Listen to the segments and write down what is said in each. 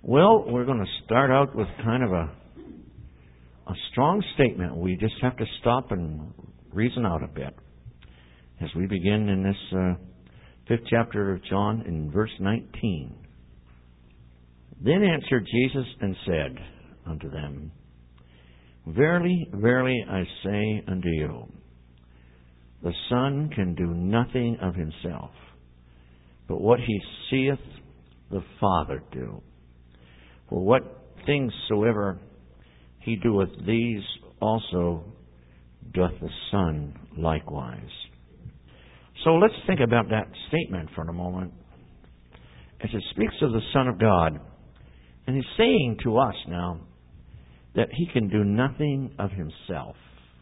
Well, we're going to start out with kind of a strong statement. We just have to stop and reason out a bit as we begin in this 5th chapter of John in verse 19. Then answered Jesus and said unto them, Verily, verily, I say unto you, the Son can do nothing of himself, but what he seeth the Father do. For what things soever he doeth, these also doth the Son likewise. So let's think about that statement for a moment, as it speaks of the Son of God. And he's saying to us now that he can do nothing of himself.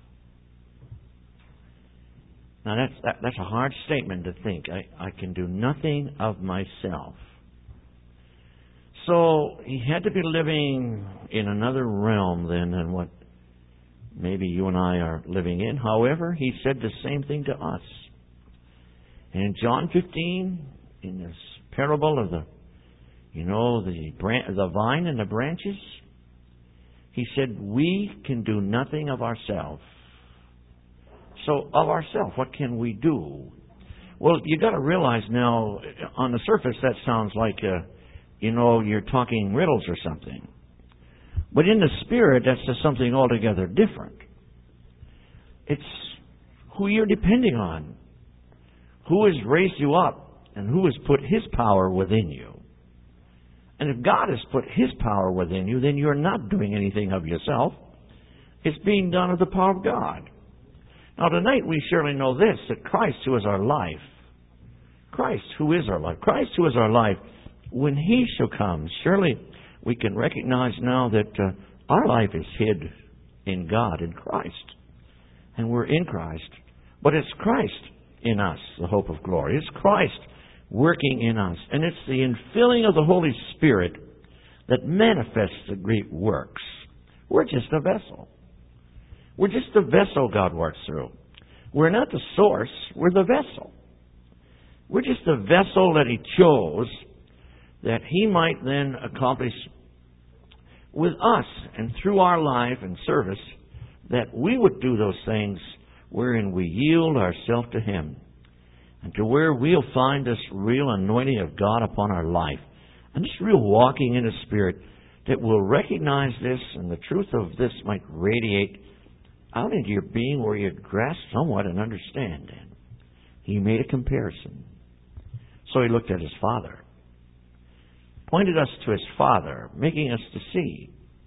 Now that's a hard statement to think. I can do nothing of myself. So he had to be living in another realm than what maybe you and I are living in. However, he said the same thing to us. And in John 15, in this parable of the vine and the branches, he said, we can do nothing of ourselves. So of ourselves, what can we do? Well, you got to realize now, on the surface, that sounds like you're talking riddles or something. But in the Spirit, that's just something altogether different. It's who you're depending on, who has raised you up, and who has put His power within you. And if God has put His power within you, then you're not doing anything of yourself. It's being done of the power of God. Now tonight we surely know this, that Christ, who is our life, Christ, who is our life, when He shall come, surely we can recognize now that our life is hid in God, in Christ. And we're in Christ. But it's Christ in us, the hope of glory. It's Christ working in us. And it's the infilling of the Holy Spirit that manifests the great works. We're just a vessel. We're just the vessel God works through. We're not the source. We're the vessel. We're just the vessel that He chose that He might then accomplish with us and through our life and service, that we would do those things wherein we yield ourselves to Him, and to where we'll find this real anointing of God upon our life, and this real walking in the Spirit, that will recognize this, and the truth of this might radiate out into your being where you grasp somewhat and understand it. He made a comparison. So He looked at His Father, pointed us to His Father, making us to see.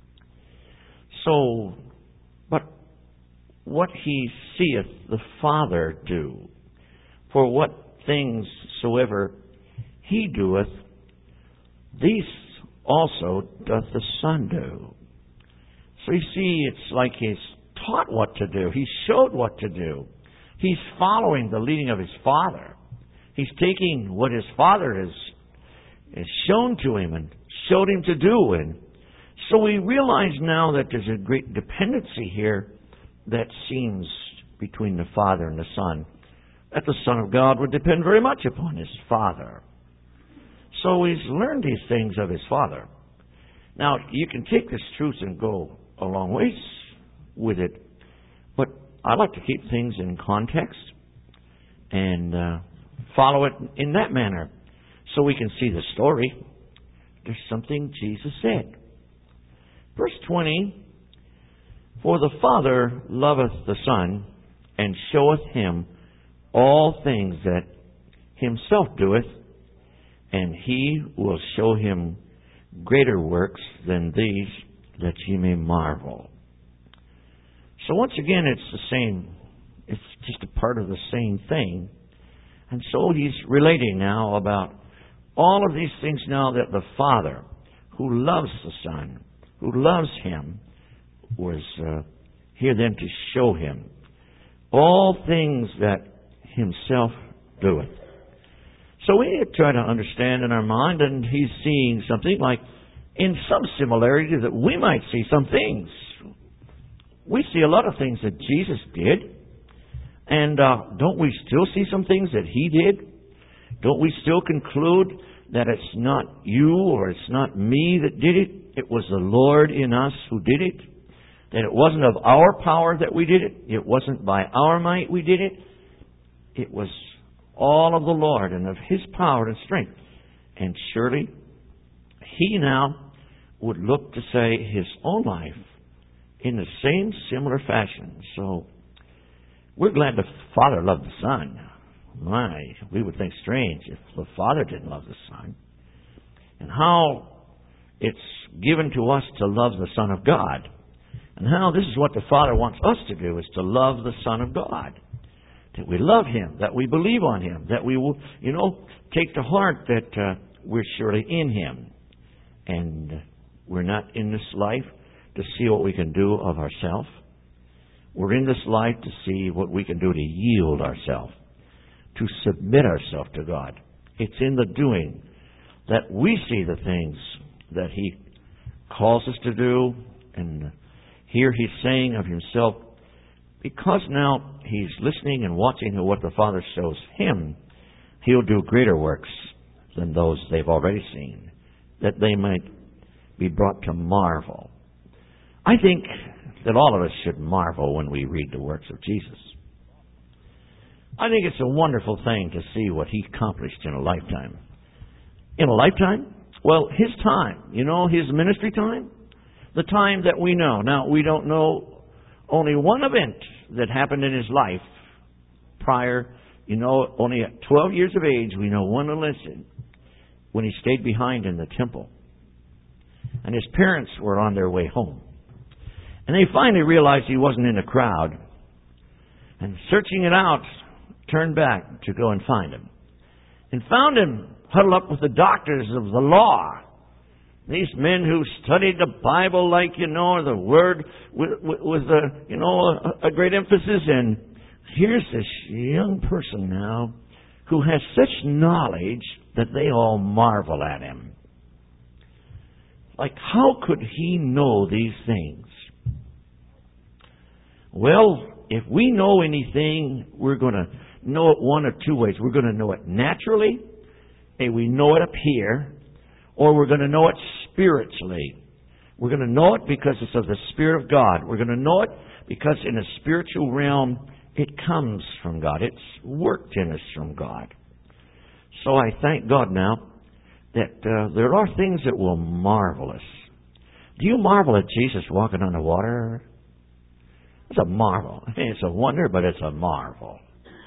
So, but what He seeth the Father do, for what things soever He doeth, these also doth the Son do. So you see, it's like He's taught what to do. He showed what to do. He's following the leading of His Father. He's taking what His Father has shown to Him and showed Him to do. And so we realize now that there's a great dependency here that seems between the Father and the Son, that the Son of God would depend very much upon His Father. So He's learned these things of His Father. Now, you can take this truth and go a long ways with it, but I like to keep things in context and follow it in that manner so we can see the story. There's something Jesus said. Verse 20, For the Father loveth the Son, and showeth Him all things that Himself doeth, and He will show Him greater works than these, that ye may marvel. So once again, it's the same. It's just a part of the same thing. And so He's relating now about all of these things now that the Father, who loves the Son, who loves Him, was here then to show Him all things that Himself doeth. So we need to try to understand in our mind, and He's seeing something like in some similarity that we might see some things. We see a lot of things that Jesus did, and don't we still see some things that He did? Don't we still conclude that it's not you or it's not me that did it. It was the Lord in us who did it. That it wasn't of our power that we did it. It wasn't by our might we did it. It was all of the Lord and of His power and strength. And surely He now would look to say His own life in the same similar fashion. So we're glad the Father loved the Son. My, we would think strange if the Father didn't love the Son. And how it's given to us to love the Son of God. And how this is what the Father wants us to do, is to love the Son of God. That we love Him, that we believe on Him, that we will, take to heart that we're surely in Him. And we're not in this life to see what we can do of ourselves. We're in this life to see what we can do to yield ourselves, to submit ourselves to God. It's in the doing that we see the things that He calls us to do. And here He's saying of Himself, because now He's listening and watching to what the Father shows Him, He'll do greater works than those they've already seen, that they might be brought to marvel. I think that all of us should marvel when we read the works of Jesus. I think it's a wonderful thing to see what He accomplished in a lifetime. In a lifetime? Well, His time. His ministry time? The time that we know. Now, we don't know only one event that happened in His life prior. Only at 12 years of age, we know one incident when He stayed behind in the temple. And His parents were on their way home. And they finally realized He wasn't in the crowd. And searching it out, turned back to go and find Him. And found Him huddled up with the doctors of the law. These men who studied the Bible like, the Word with a great emphasis. And here's this young person now who has such knowledge that they all marvel at him. Like, how could he know these things? Well, if we know anything, we're going to know it one of two ways. We're going to know it naturally, and we know it up here, or we're going to know it spiritually. We're going to know it because it's of the Spirit of God. We're going to know it because in a spiritual realm, it comes from God. It's worked in us from God. So I thank God now that there are things that will marvel us. Do you marvel at Jesus walking on the water? It's a marvel. It's a wonder, but it's a marvel.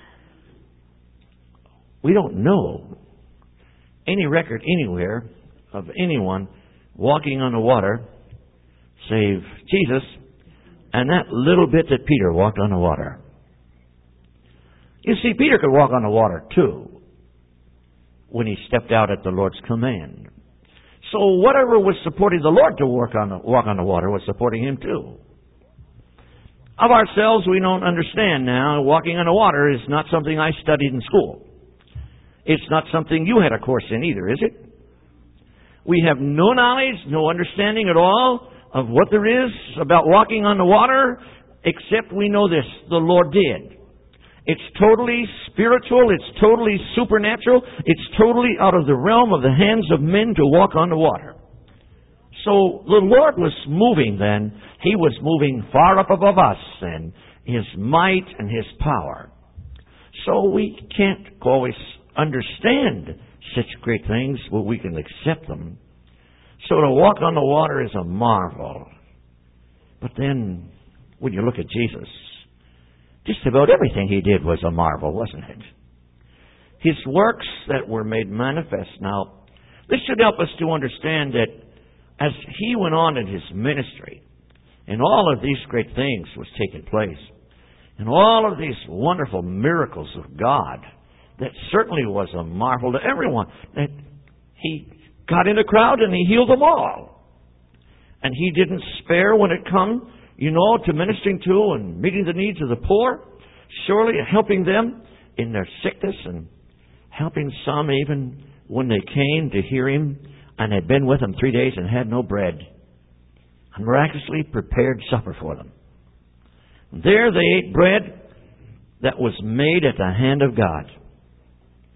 We don't know any record anywhere of anyone walking on the water save Jesus and that little bit that Peter walked on the water. You see, Peter could walk on the water too when he stepped out at the Lord's command. So whatever was supporting the Lord to walk on the water was supporting him too. Of ourselves, we don't understand now. Walking on the water is not something I studied in school. It's not something you had a course in either, is it? We have no knowledge, no understanding at all of what there is about walking on the water, except we know this: the Lord did. It's totally spiritual. It's totally supernatural. It's totally out of the realm of the hands of men to walk on the water. So the Lord was moving then. He was moving far up above us and His might and His power. So we can't always understand such great things, but we can accept them. So to walk on the water is a marvel. But then when you look at Jesus, just about everything He did was a marvel, wasn't it? His works that were made manifest. Now, this should help us to understand that as He went on in His ministry, and all of these great things was taking place, and all of these wonderful miracles of God, that certainly was a marvel to everyone, that He got in a crowd and He healed them all. And He didn't spare when it come, to ministering to and meeting the needs of the poor, surely helping them in their sickness and helping some even when they came to hear Him and had been with Him 3 days and had no bread, and miraculously prepared supper for them. There they ate bread that was made at the hand of God.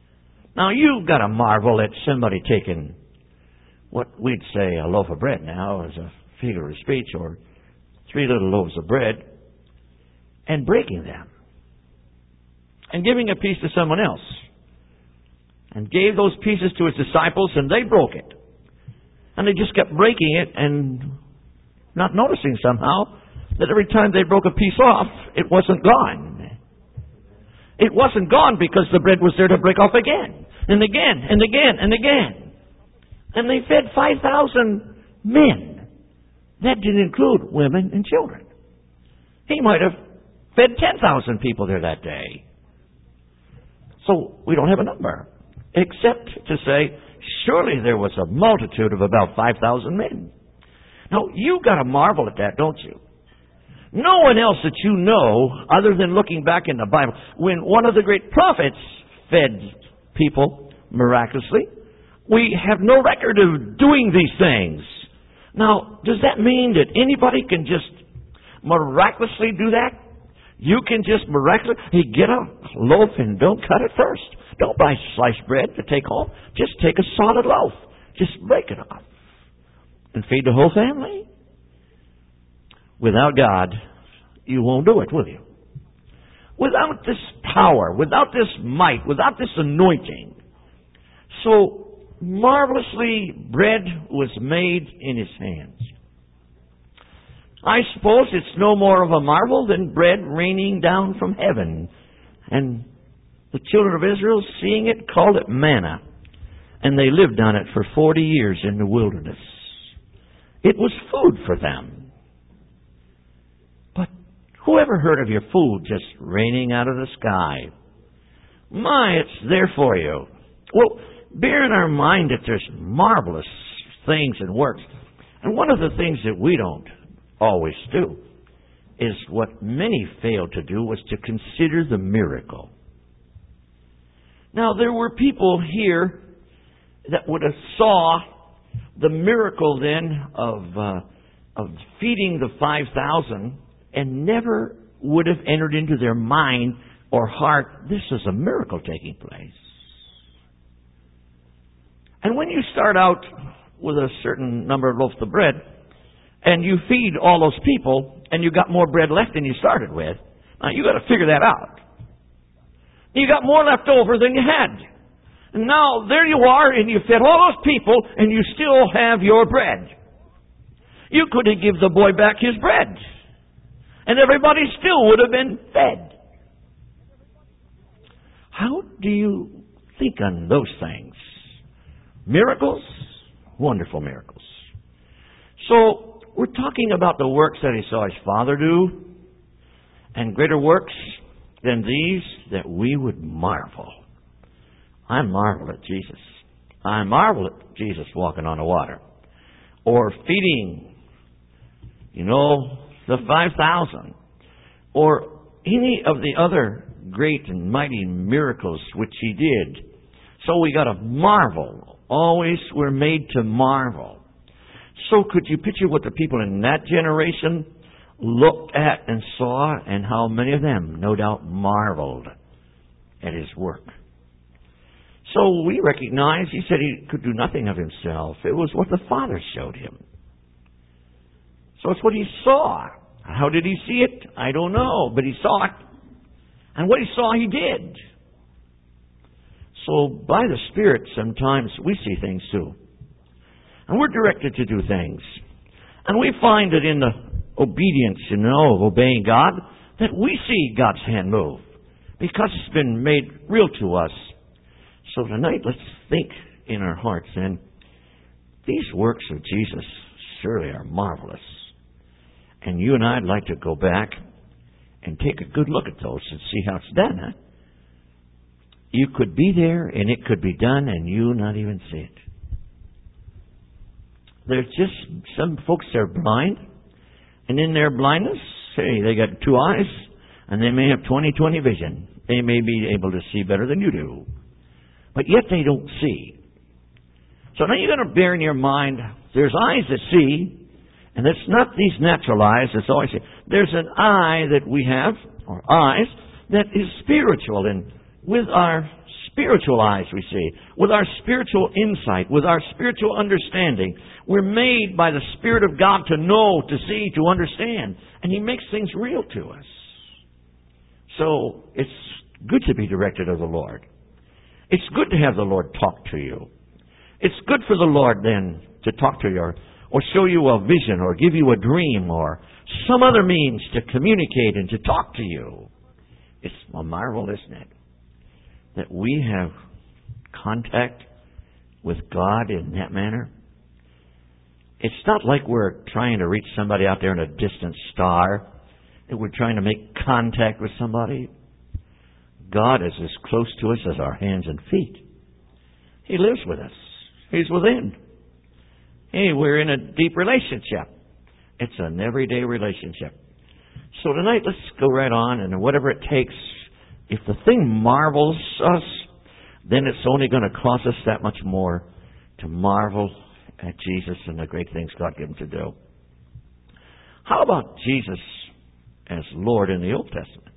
Now, you've got to marvel at somebody taking what we'd say a loaf of bread now as a figure of speech, or 3 little loaves of bread, and breaking them, and giving a piece to someone else, and gave those pieces to his disciples, and they broke it. And they just kept breaking it and not noticing somehow that every time they broke a piece off, it wasn't gone. It wasn't gone because the bread was there to break off again, and again, and again, and again. And they fed 5,000 men. That didn't include women and children. He might have fed 10,000 people there that day. So we don't have a number, except to say, surely there was a multitude of about 5,000 men. Now, you've got to marvel at that, don't you? No one else that you know, other than looking back in the Bible, when one of the great prophets fed people miraculously, we have no record of doing these things. Now, does that mean that anybody can just miraculously do that? You can just miraculously get a loaf and don't cut it first. Don't buy sliced bread to take home. Just take a solid loaf. Just break it off and feed the whole family. Without God, you won't do it, will you? Without this power, without this might, without this anointing. So marvelously bread was made in his hands. I suppose it's no more of a marvel than bread raining down from heaven. And the children of Israel, seeing it, called it manna. And they lived on it for 40 years in the wilderness. It was food for them. But who ever heard of your food just raining out of the sky? My, it's there for you. Well, bear in our mind that there's marvelous things and works. And one of the things that we don't always do is what many failed to do, was to consider the miracle. Now, there were people here that would have saw the miracle then of feeding the 5,000 and never would have entered into their mind or heart, this is a miracle taking place. And when you start out with a certain number of loaves of bread, and you feed all those people, and you got more bread left than you started with, now you got to figure that out. You got more left over than you had. And now there you are, and you fed all those people, and you still have your bread. You couldn't give the boy back his bread, and everybody still would have been fed. How do you think on those things? Miracles? Wonderful miracles. So, we're talking about the works that he saw his Father do, and greater works than these that we would marvel. I marvel at Jesus. I marvel at Jesus walking on the water. Or feeding, the 5,000. Or any of the other great and mighty miracles which he did. So we got to marvel. Always we're made to marvel. So could you picture what the people in that generation looked at and saw, and how many of them, no doubt, marveled at his work? So we recognize, he said he could do nothing of himself. It was what the Father showed him. So it's what he saw. How did he see it? I don't know, but he saw it. And what he saw, he did. So by the Spirit, sometimes we see things too. And we're directed to do things. And we find that in the obedience, of obeying God, that we see God's hand move. Because it's been made real to us. So tonight, let's think in our hearts, and these works of Jesus surely are marvelous. And you and I'd like to go back and take a good look at those and see how it's done, huh? You could be there, and it could be done, and you not even see it. There's just some folks that are blind, and in their blindness, they got 2 eyes, and they may have 20/20 vision. They may be able to see better than you do, but yet they don't see. So now you're going to bear in your mind, there's eyes that see, and it's not these natural eyes, it's always there's an eye that we have, or eyes, that is spiritual, and with our spiritual eyes, we see, with our spiritual insight, with our spiritual understanding. We're made by the Spirit of God to know, to see, to understand. And He makes things real to us. So it's good to be directed of the Lord. It's good to have the Lord talk to you. It's good for the Lord then to talk to you or show you a vision or give you a dream or some other means to communicate and to talk to you. It's a marvel, isn't it, that we have contact with God in that manner? It's not like we're trying to reach somebody out there in a distant star, that we're trying to make contact with somebody. God is as close to us as our hands and feet. He lives with us. He's within. Hey, we're in a deep relationship. It's an everyday relationship. So tonight, let's go right on, and whatever it takes, if the thing marvels us, then it's only going to cost us that much more to marvel at Jesus and the great things God gave Him to do. How about Jesus as Lord in the Old Testament?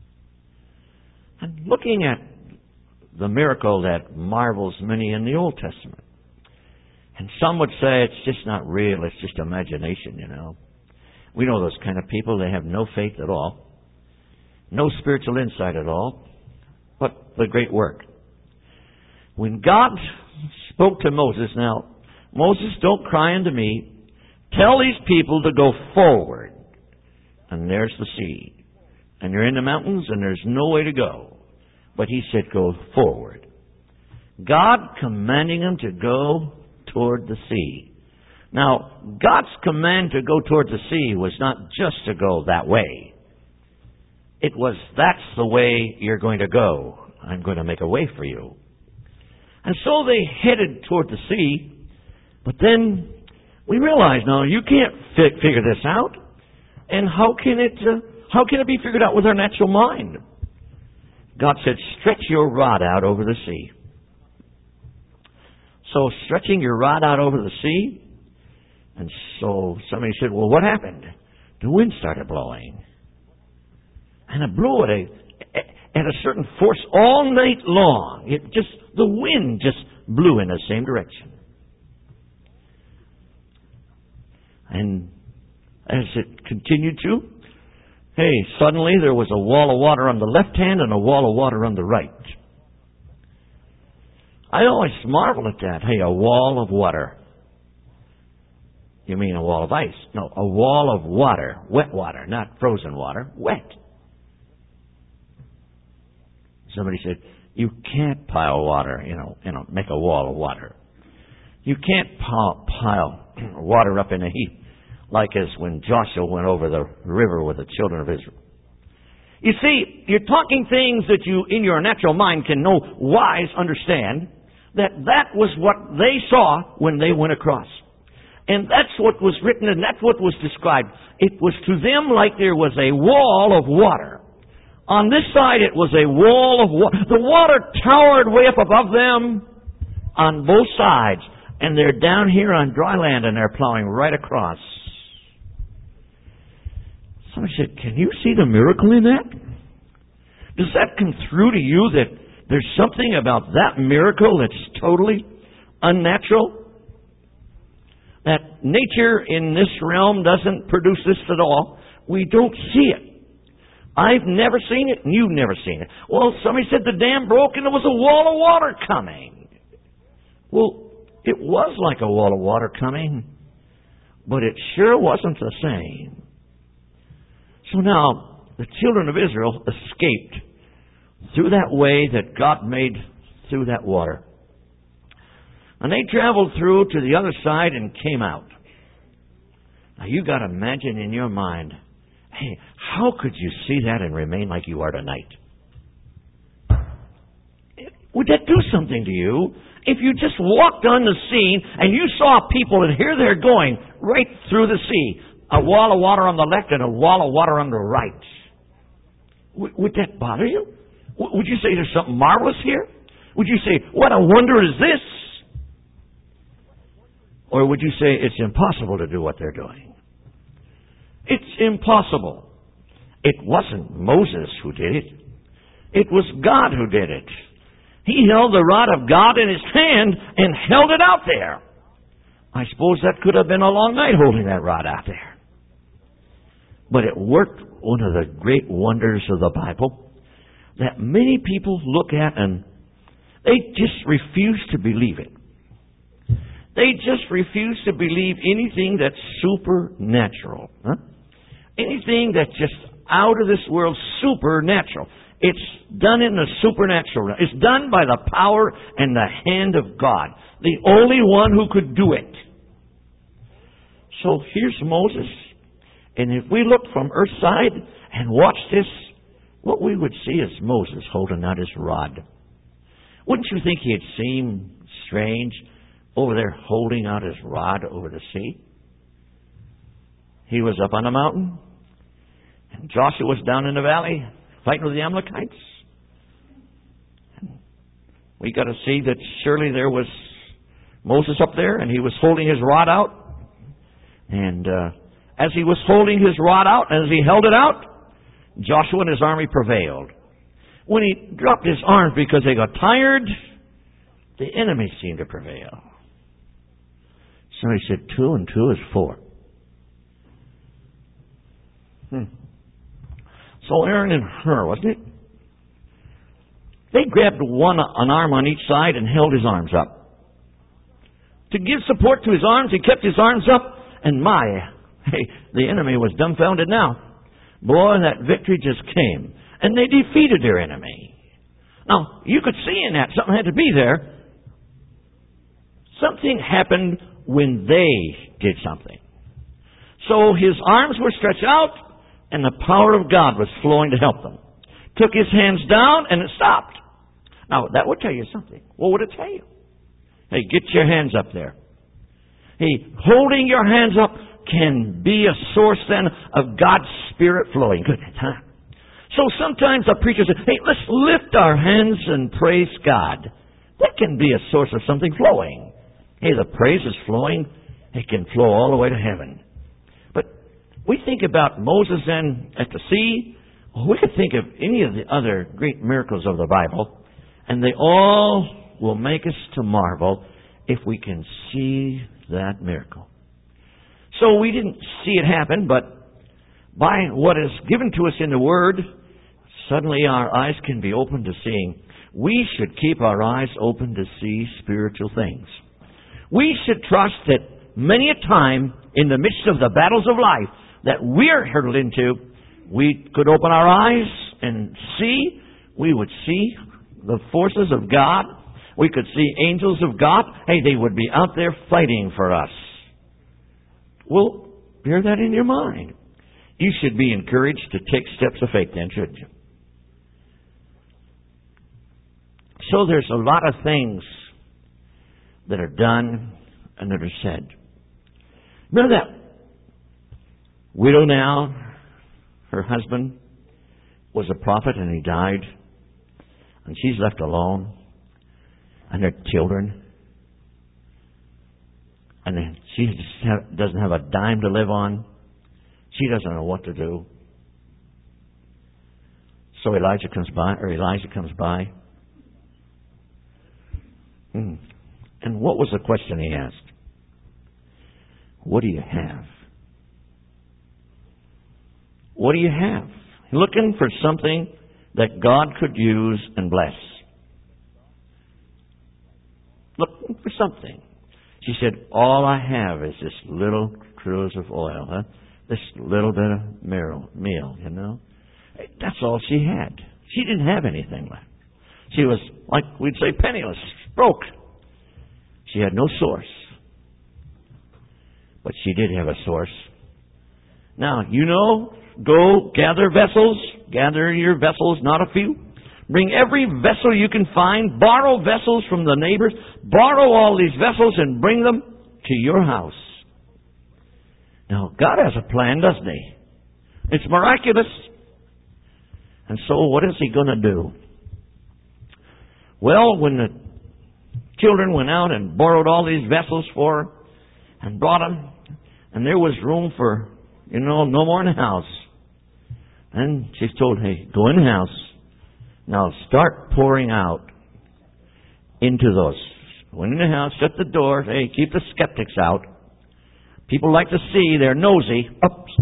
And looking at the miracle that marvels many in the Old Testament. And some would say it's just not real, it's just imagination, you know. We know those kind of people, they have no faith at all, no spiritual insight at all, but the great work. When God spoke to Moses, now, Moses, don't cry unto me, tell these people to go forward. And there's the sea. And you're in the mountains and there's no way to go. But He said go forward. God commanding them to go toward the sea. Now, God's command to go toward the sea was not just to go that way. It was, that's the way you're going to go. I'm going to make a way for you. And so they headed toward the sea. But then we realize, now, you can't figure this out. And how can it be figured out with our natural mind? God said, stretch your rod out over the sea. So stretching your rod out over the sea, and so somebody said, well, what happened? The wind started blowing. And it blew at a certain force all night long. The wind just blew in the same direction. And as it continued to, suddenly there was a wall of water on the left hand and a wall of water on the right. I always marvel at that. A wall of water. You mean a wall of ice? No, a wall of water. Wet water, not frozen water. Wet. Somebody said, you can't pile water, make a wall of water. You can't pile water up in a heap, like as when Joshua went over the river with the children of Israel. You see, you're talking things that you, in your natural mind, can no wise understand, that was what they saw when they went across. And that's what was written, and that's what was described. It was to them like there was a wall of water. On this side, it was a wall of water. The water towered way up above them on both sides. And they're down here on dry land, and they're plowing right across. Somebody said, can you see the miracle in that? Does that come through to you that there's something about that miracle that's totally unnatural? That nature in this realm doesn't produce this at all. We don't see it. I've never seen it, and you've never seen it. Well, somebody said the dam broke and there was a wall of water coming. Well, it was like a wall of water coming, but it sure wasn't the same. So now, the children of Israel escaped through that way that God made through that water. And they traveled through to the other side and came out. Now, you got to imagine in your mind, how could you see that and remain like you are tonight? Would that do something to you? If you just walked on the scene and you saw people, and here they're going right through the sea, a wall of water on the left and a wall of water on the right. Would that bother you? Would you say there's something marvelous here? Would you say, what a wonder is this? Or would you say it's impossible to do what they're doing? It's impossible. It wasn't Moses who did it. It was God who did it. He held the rod of God in his hand and held it out there. I suppose that could have been a long night holding that rod out there. But it worked one of the great wonders of the Bible that many people look at and they just refuse to believe it. They just refuse to believe anything that's supernatural. Huh? Anything that's just out of this world, supernatural. It's done in the supernatural. It's done by the power and the hand of God. The only one who could do it. So here's Moses. And if we look from earthside and watch this, what we would see is Moses holding out his rod. Wouldn't you think he'd seem strange over there holding out his rod over the sea? He was up on a mountain, and Joshua was down in the valley fighting with the Amalekites. We got to see that surely there was Moses up there, and he was holding his rod out. And as he was holding his rod out, and as he held it out, Joshua and his army prevailed. When he dropped his arms because they got tired, the enemy seemed to prevail. So he said, 2 and 2 is 4. So Aaron and Hur, wasn't it? They grabbed an arm on each side and held his arms up. To give support to his arms, he kept his arms up, and the enemy was dumbfounded now. Boy, that victory just came. And they defeated their enemy. Now, you could see in that something had to be there. Something happened when they did something. So his arms were stretched out, and the power of God was flowing to help them. Took his hands down, and it stopped. Now, that would tell you something. What would it tell you? Hey, get your hands up there. Hey, holding your hands up can be a source then of God's Spirit flowing. Good. Huh? So sometimes a preacher says, hey, let's lift our hands and praise God. That can be a source of something flowing. Hey, the praise is flowing. It can flow all the way to heaven. But we think about Moses then at the sea. We could think of any of the other great miracles of the Bible, and they all will make us to marvel if we can see that miracle. So we didn't see it happen, but by what is given to us in the Word, suddenly our eyes can be opened to seeing. We should keep our eyes open to see spiritual things. We should trust that many a time in the midst of the battles of life that we're hurtled into, we could open our eyes and see. We would see the forces of God. We could see angels of God. Hey, they would be out there fighting for us. Well, bear that in your mind. You should be encouraged to take steps of faith then, shouldn't you? So there's a lot of things that are done and that are said. Remember that widow now, her husband was a prophet and he died, and she's left alone, and her children, and then she just doesn't have a dime to live on. She doesn't know what to do. So Elijah comes by. And what was the question he asked? What do you have? What do you have? Looking for something that God could use and bless. Looking for something. She said, all I have is this little cruse of oil, huh? This little bit of meal, you know. That's all she had. She didn't have anything left. She was, like we'd say, penniless, broke. She had no source. But she did have a source. Now, go gather vessels. Gather your vessels, not a few. Bring every vessel you can find. Borrow vessels from the neighbors. Borrow all these vessels and bring them to your house. Now, God has a plan, doesn't He? It's miraculous. And so what is He going to do? Well, when the children went out and borrowed all these vessels for her and brought them, and there was room for, no more in the house. And she's told, hey, go in the house. Now start pouring out into those. Went in the house, shut the door. Hey, keep the skeptics out. People like to see. They're nosy. Oops.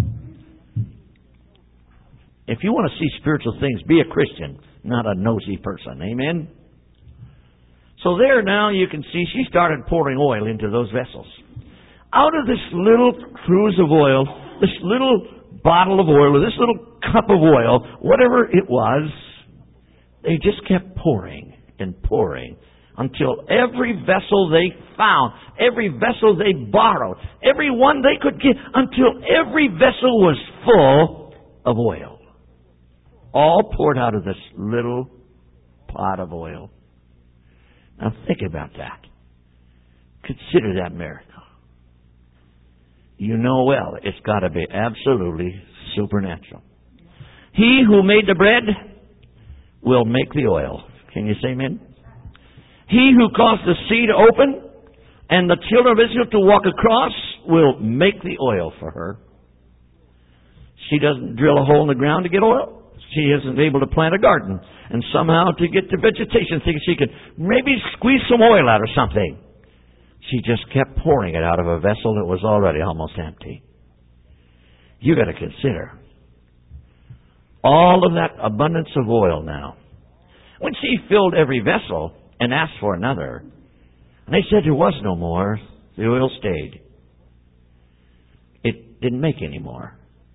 If you want to see spiritual things, be a Christian, not a nosy person. Amen? So there now you can see she started pouring oil into those vessels. Out of this little cruse of oil, this little bottle of oil, or this little cup of oil, whatever it was, they just kept pouring and pouring until every vessel they found, every vessel they borrowed, every one they could get, until every vessel was full of oil. All poured out of this little pot of oil. Now think about that. Consider that miracle. You know well, it's got to be absolutely supernatural. He who made the bread will make the oil. Can you say amen? He who caused the sea to open and the children of Israel to walk across will make the oil for her. She doesn't drill a hole in the ground to get oil. She isn't able to plant a garden and somehow to get the vegetation, thinking she could maybe squeeze some oil out or something. She just kept pouring it out of a vessel that was already almost empty. You got to consider all of that abundance of oil now. When she filled every vessel and asked for another, and they said there was no more, the oil stayed. It didn't make any more.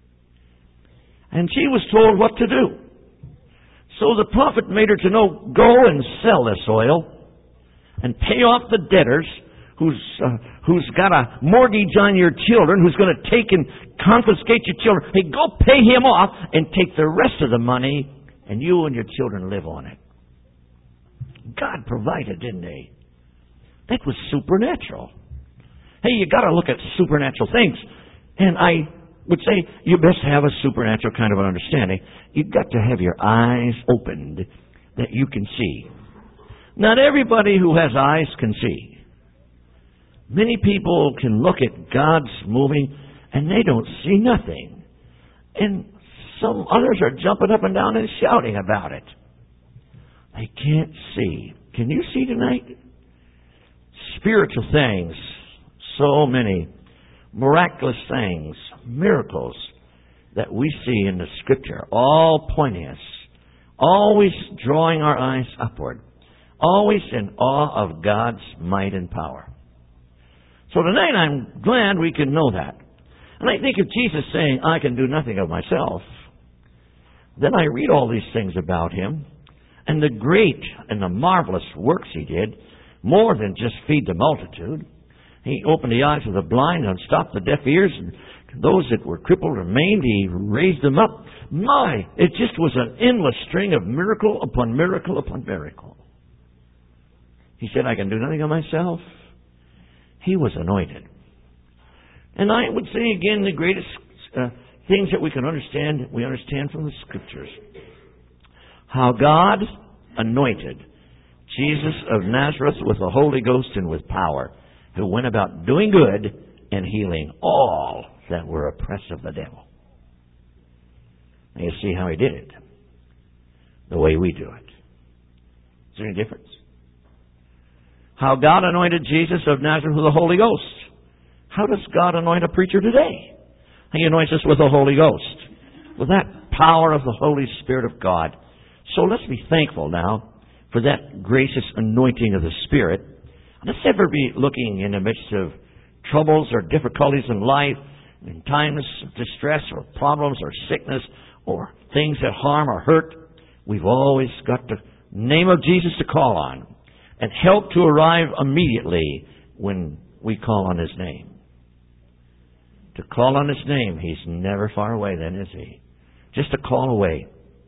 And she was told what to do. So the prophet made her to know, go and sell this oil and pay off the debtors who's got a mortgage on your children, who's going to take and confiscate your children. Hey, go pay him off and take the rest of the money, and you and your children live on it. God provided, didn't He? That was supernatural. Hey, you got to look at supernatural things. And I would say you best have a supernatural kind of an understanding. You've got to have your eyes opened that you can see. Not everybody who has eyes can see. Many people can look at God's moving and they don't see nothing. And some others are jumping up and down and shouting about it. They can't see. Can you see tonight? Spiritual things, so many miraculous things, miracles that we see in the Scripture, all pointing us, always drawing our eyes upward, always in awe of God's might and power. So tonight I'm glad we can know that. And I think of Jesus saying, I can do nothing of myself. Then I read all these things about Him and the great and the marvelous works He did, more than just feed the multitude. He opened the eyes of the blind and stopped the deaf ears, and those that were crippled or maimed, He raised them up. It just was an endless string of miracle upon miracle upon miracle. He said, I can do nothing of myself. He was anointed. And I would say again, the greatest things that we can understand, we understand from the Scriptures. How God anointed Jesus of Nazareth with the Holy Ghost and with power, who went about doing good and healing all that were oppressed of the devil. Now you see how He did it. The way we do it. Is there any difference? How God anointed Jesus of Nazareth with the Holy Ghost. How does God anoint a preacher today? He anoints us with the Holy Ghost. With that power of the Holy Spirit of God. So let's be thankful now for that gracious anointing of the Spirit. Let's never be looking in the midst of troubles or difficulties in life, in times of distress or problems or sickness or things that harm or hurt. We've always got the name of Jesus to call on and help to arrive immediately when we call on His name. To call on His name, He's never far away then, is He? Just a call away.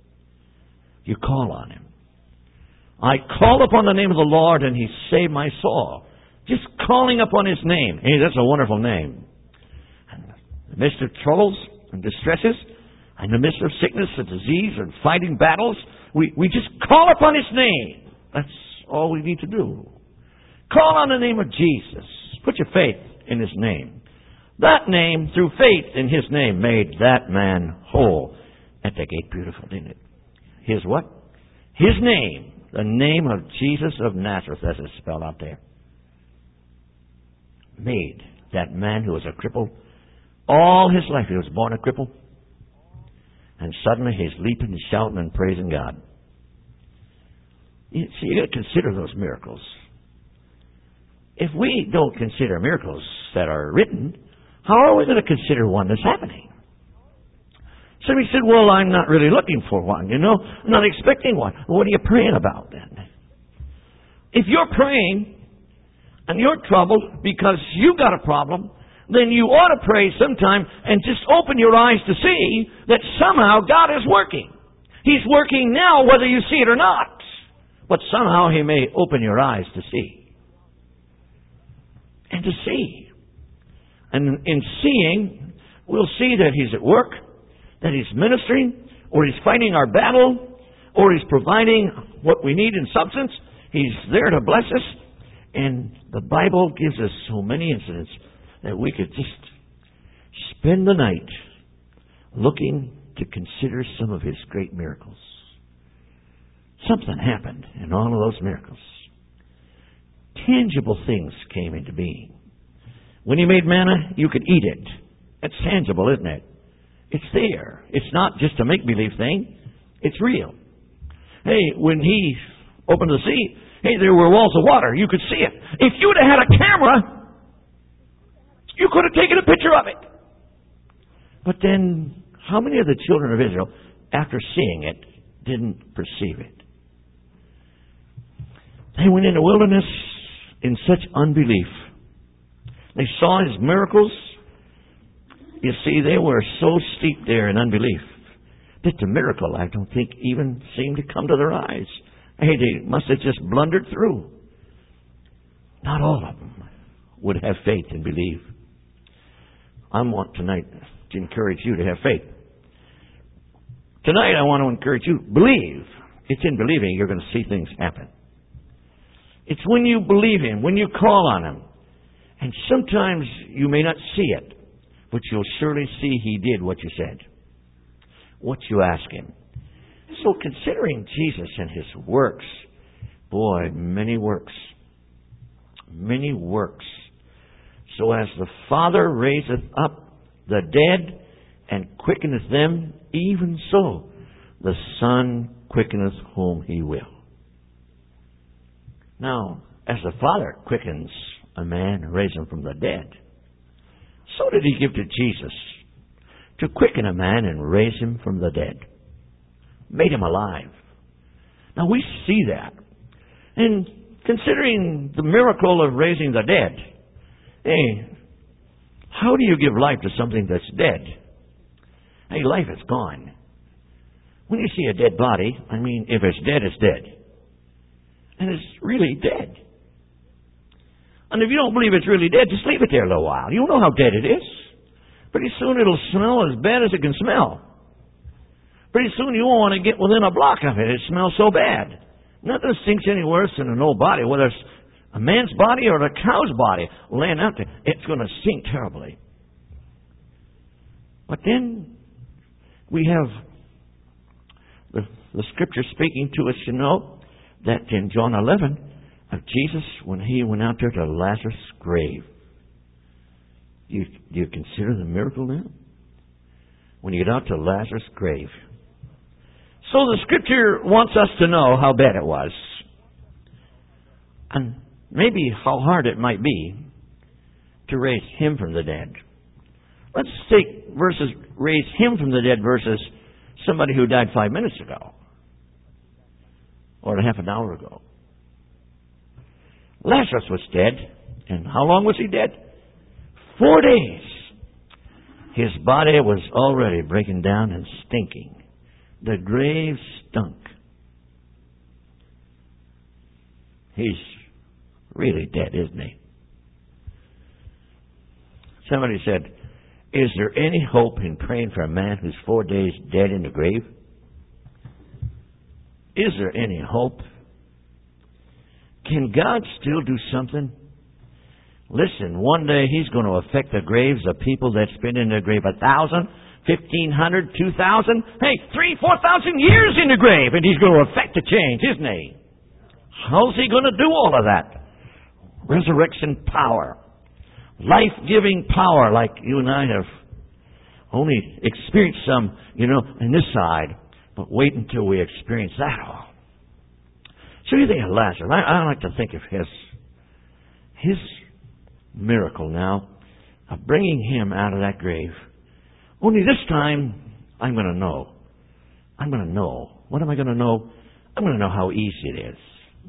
You call on Him. I call upon the name of the Lord and He saved my soul. Just calling upon His name. Hey, that's a wonderful name. In the midst of troubles and distresses, in the midst of sickness and disease and fighting battles, we just call upon His name. That's all we need to do. Call on the name of Jesus. Put your faith in His name. That name, through faith in His name, made that man whole at the gate beautiful, didn't it? His what? His name. The name of Jesus of Nazareth, as it's spelled out there, made that man who was a cripple. All his life he was born a cripple. And suddenly he's leaping and shouting and praising God. You see, you got to consider those miracles. If we don't consider miracles that are written, how are we going to consider one that's happening? Somebody said, well, I'm not really looking for one, I'm not expecting one. Well, what are you praying about then? If you're praying and you're troubled because you got a problem, then you ought to pray sometime and just open your eyes to see that somehow God is working. He's working now whether you see it or not. But somehow He may open your eyes to see. And to see. And in seeing, we'll see that He's at work, that He's ministering, or He's fighting our battle, or He's providing what we need in substance. He's there to bless us. And the Bible gives us so many incidents that we could just spend the night looking to consider some of His great miracles. Something happened in all of those miracles. Tangible things came into being. When He made manna, you could eat it. It's tangible, isn't it? It's there. It's not just a make-believe thing. It's real. Hey, when He opened the sea, hey, there were walls of water. You could see it. If you would have had a camera, you could have taken a picture of it. But then, how many of the children of Israel, after seeing it, didn't perceive it? They went in the wilderness in such unbelief. They saw His miracles. You see, they were so steeped there in unbelief that the miracle, I don't think, even seemed to come to their eyes. Hey, they must have just blundered through. Not all of them would have faith and believe. I want tonight to encourage you to have faith. Tonight I want to encourage you, believe. It's in believing you're going to see things happen. It's when you believe Him, when you call on Him. And sometimes you may not see it, but you'll surely see He did what you said, what you ask Him. So considering Jesus and His works, boy, many works. Many works. So as the Father raiseth up the dead and quickeneth them, even so the Son quickeneth whom He will. Now, as the Father quickens a man and raises him from the dead, so did He give to Jesus to quicken a man and raise him from the dead. Made him alive. Now we see that. And considering the miracle of raising the dead, hey, how do you give life to something that's dead? Hey, life is gone. When you see a dead body, I mean, if it's dead, it's dead. And it's really dead. And if you don't believe it's really dead, just leave it there a little while. You'll know how dead it is. Pretty soon it'll smell as bad as it can smell. Pretty soon you won't want to get within a block of it. It smells so bad. Nothing stinks any worse than an old body, whether it's a man's body or a cow's body laying out there. It's going to stink terribly. But then we have the Scripture speaking to us, that in John 11 of Jesus, when He went out there to Lazarus' grave. Do you consider the miracle now? When you get out to Lazarus' grave. So the Scripture wants us to know how bad it was. And maybe how hard it might be to raise Him from the dead. Let's take raise Him from the dead versus somebody who died 5 minutes ago. Or half an hour ago. Lazarus was dead. And how long was he dead? 4 days. His body was already breaking down and stinking. The grave stunk. He's really dead, isn't he? Somebody said, is there any hope in praying for a man who's 4 days dead in the grave? Is there any hope? Can God still do something? Listen, one day He's going to affect the graves of people that's been in their grave 1,000, 1,500, 2,000, hey, 3,000, 4,000 years in the grave, and He's going to affect the change, isn't He? How's he going to do all of that? Resurrection power. Life-giving power like you and I have only experienced some, in this side. But wait until we experience that all. So you think of Lazarus. I like to think of his miracle now of bringing him out of that grave. Only this time, I'm going to know. I'm going to know. What am I going to know? I'm going to know how easy it is.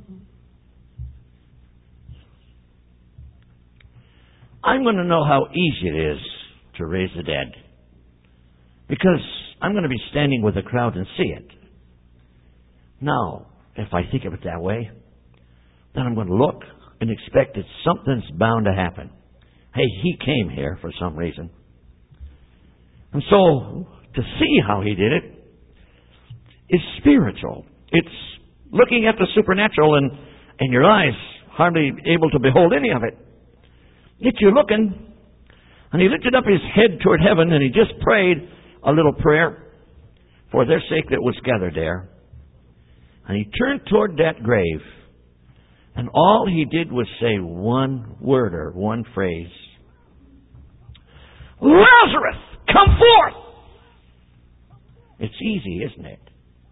I'm going to know how easy it is to raise the dead. Because I'm going to be standing with the crowd and see it. Now, if I think of it that way, then I'm going to look and expect that something's bound to happen. Hey, he came here for some reason. And so, to see how he did it is spiritual. It's looking at the supernatural and your eyes hardly able to behold any of it. Yet you're looking, and he lifted up his head toward heaven, and he just prayed a little prayer for their sake that was gathered there. And he turned toward that grave, and all he did was say one word or one phrase. Lazarus, come forth! It's easy, isn't it?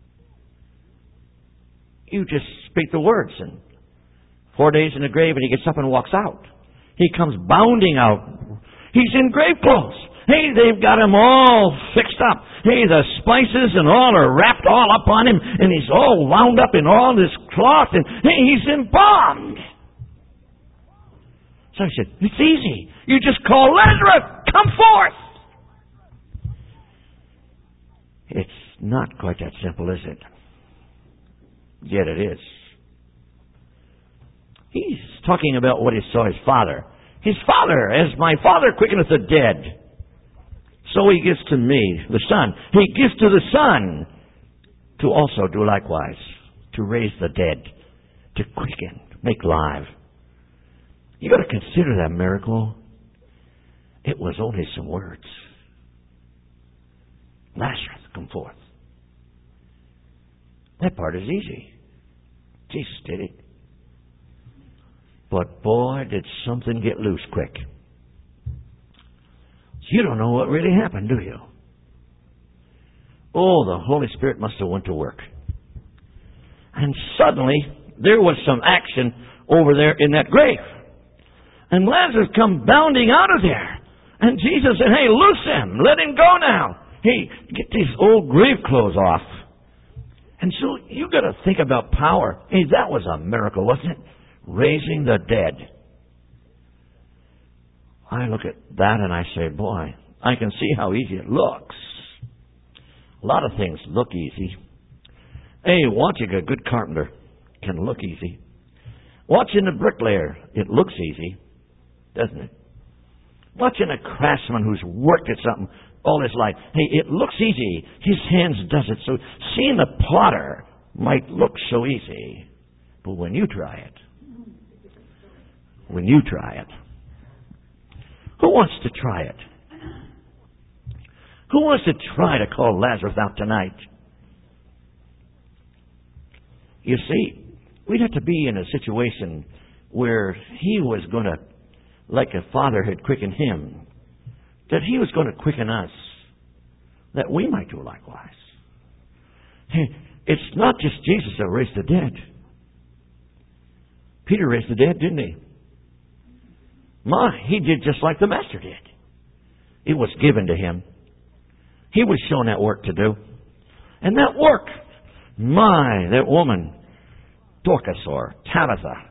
You just speak the words, and 4 days in the grave, and he gets up and walks out. He comes bounding out. He's in grave clothes. Hey, they've got him all fixed up. Hey, the spices and all are wrapped all up on him, and he's all wound up in all this cloth, and hey, he's embalmed. So I said, it's easy. You just call Lazarus, come forth. It's not quite that simple, is it? Yet it is. He's talking about what he saw his father. His father, as my father quickeneth the dead, so he gives to me, the Son. He gives to the Son to also do likewise, to raise the dead, to quicken, make live. You got to consider that miracle. It was only some words. Lazarus, come forth. That part is easy. Jesus did it. But boy, did something get loose quick. You don't know what really happened, do you? Oh, the Holy Spirit must have went to work. And suddenly, there was some action over there in that grave. And Lazarus come bounding out of there. And Jesus said, hey, loose him. Let him go now. Hey, get these old grave clothes off. And so you got to think about power. Hey, that was a miracle, wasn't it? Raising the dead. I look at that and I say, boy, I can see how easy it looks. A lot of things look easy. Hey, watching a good carpenter can look easy. Watching a bricklayer, it looks easy, doesn't it? Watching a craftsman who's worked at something all his life, hey, it looks easy. His hands does it. So seeing the potter might look so easy. But when you try it, who wants to try it? Who wants to try to call Lazarus out tonight? You see, we'd have to be in a situation where he was going to, like a father had quickened him, that he was going to quicken us, that we might do likewise. It's not just Jesus that raised the dead. Peter raised the dead, didn't he? He did just like the Master did. It was given to him. He was shown that work to do. And that work, that woman, Dorcas or Tabitha,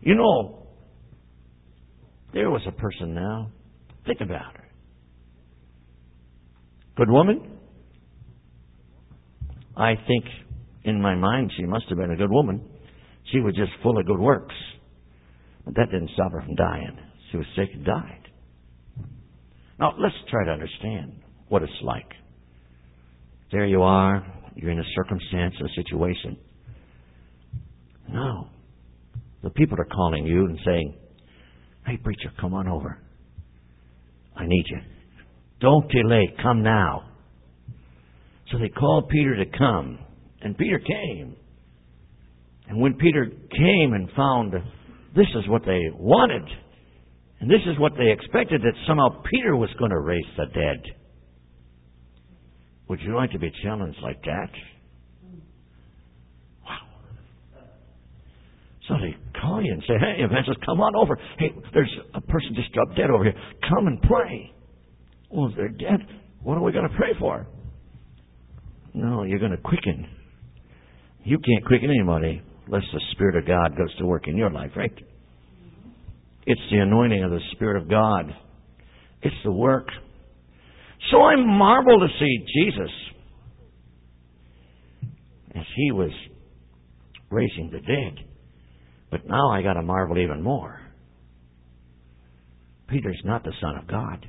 there was a person now. Think about her. Good woman? I think in my mind she must have been a good woman. She was just full of good works. But that didn't stop her from dying. She was sick and died. Now, let's try to understand what it's like. There you are. You're in a circumstance, a situation. No. The people are calling you and saying, hey, preacher, come on over. I need you. Don't delay. Come now. So they called Peter to come. And Peter came. And when Peter came and found this is what they wanted, and this is what they expected, that somehow Peter was going to raise the dead. Would you like to be challenged like that? Wow. So they call you and say, hey, evangelist, come on over. Hey, there's a person just dropped dead over here. Come and pray. Well, if they're dead, what are we going to pray for? No, you're going to quicken. You can't quicken anybody unless the Spirit of God goes to work in your life, right? It's the anointing of the Spirit of God. It's the work. So I marvel to see Jesus as He was raising the dead. But now I got to marvel even more. Peter's not the Son of God.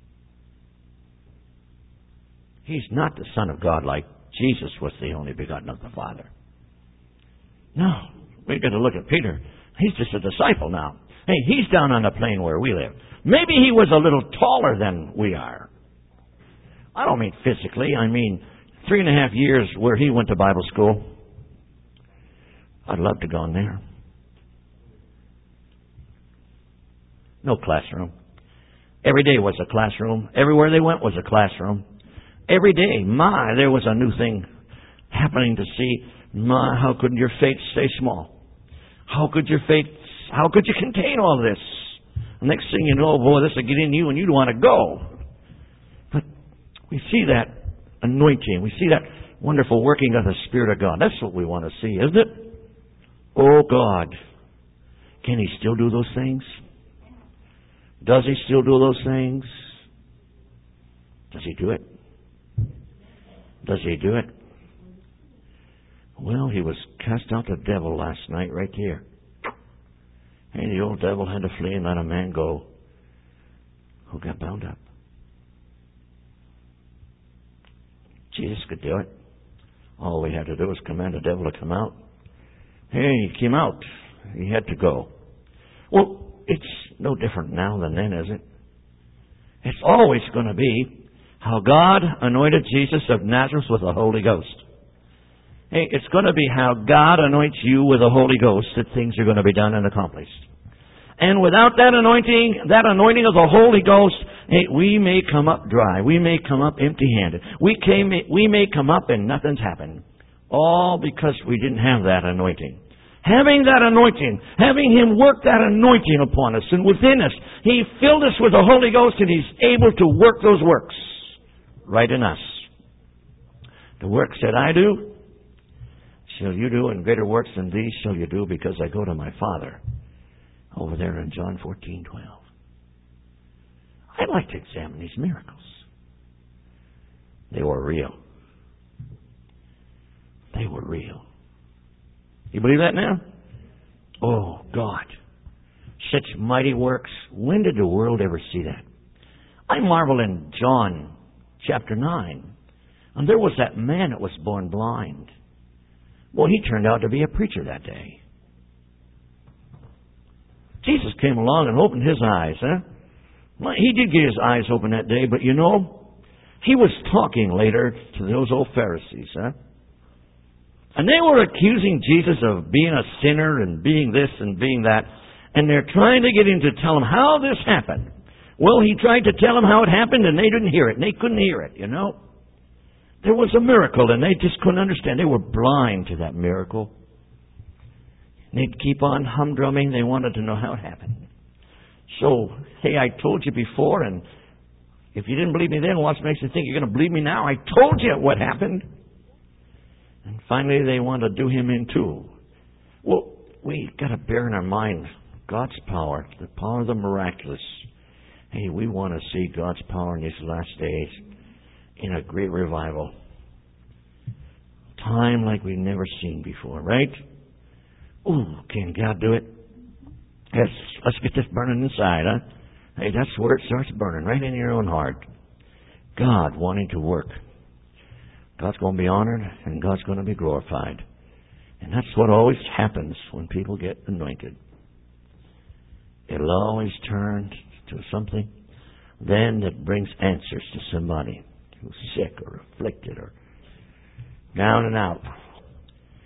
He's not the Son of God like Jesus was the only begotten of the Father. No, we've got to look at Peter. He's just a disciple now. Hey, he's down on the plain where we live. Maybe he was a little taller than we are. I don't mean physically. I mean 3.5 years where he went to Bible school. I'd love to go in there. No classroom. Every day was a classroom. Everywhere they went was a classroom. Every day, there was a new thing happening to see. How could your faith stay small? How could you contain all this? The next thing you know, boy, this will get in you and you'd want to go. But we see that anointing. We see that wonderful working of the Spirit of God. That's what we want to see, isn't it? Oh, God. Can He still do those things? Does He still do those things? Does He do it? Does He do it? Well, He was cast out the devil last night right here. And the old devil had to flee and let a man go who got bound up. Jesus could do it. All we had to do was command the devil to come out. Hey, he came out. He had to go. Well, it's no different now than then, is it? It's always going to be how God anointed Jesus of Nazareth with the Holy Ghost. Hey, it's going to be how God anoints you with the Holy Ghost that things are going to be done and accomplished. And without that anointing of the Holy Ghost, hey, we may come up dry. We may come up empty-handed. We may come up and nothing's happened. All because we didn't have that anointing. Having that anointing, having Him work that anointing upon us and within us, He filled us with the Holy Ghost and He's able to work those works right in us. The works that I do, shall you do, and greater works than these shall you do, because I go to my Father. Over there in John 14:12. I'd like to examine these miracles. They were real. They were real. You believe that now? Oh, God. Such mighty works. When did the world ever see that? I marvel in John chapter 9. And there was that man that was born blind. Well, he turned out to be a preacher that day. Jesus came along and opened his eyes, huh? Well, he did get his eyes open that day, but you know, he was talking later to those old Pharisees, huh? And they were accusing Jesus of being a sinner and being this and being that. And they're trying to get him to tell them how this happened. Well, he tried to tell them how it happened and they didn't hear it. And they couldn't hear it, you know. There was a miracle and they just couldn't understand. They were blind to that miracle. They'd keep on humdrumming. They wanted to know how it happened. So, hey, I told you before, and if you didn't believe me then, what makes you think you're going to believe me now? I told you what happened. And finally, they want to do him in too. Well, we got to bear in our mind God's power, the power of the miraculous. Hey, we want to see God's power in these last days in a great revival. Time like we've never seen before, right? Ooh, can God do it? Yes, let's get this burning inside, huh? Hey, that's where it starts burning, right in your own heart. God wanting to work. God's going to be honored and God's going to be glorified. And that's what always happens when people get anointed. It'll always turn to something then that brings answers to somebody who's sick or afflicted or down and out.